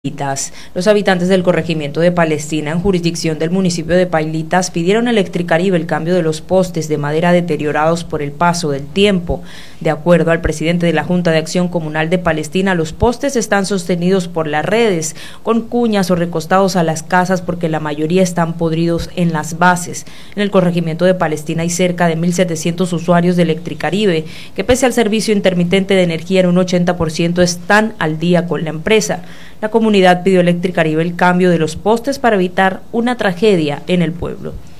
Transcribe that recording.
Los habitantes del corregimiento de Palestina, en jurisdicción del municipio de Pailitas, pidieron a Electricaribe el cambio de los postes de madera deteriorados por el paso del tiempo. De acuerdo al presidente de la Junta de Acción Comunal de Palestina, los postes están sostenidos por las redes, con cuñas o recostados a las casas porque la mayoría están podridos en las bases. En el corregimiento de Palestina hay cerca de 1.700 usuarios de Electricaribe, que pese al servicio intermitente de energía en un 80% están al día con la empresa. La comunidad pidió a Electricaribe el cambio de los postes para evitar una tragedia en el pueblo.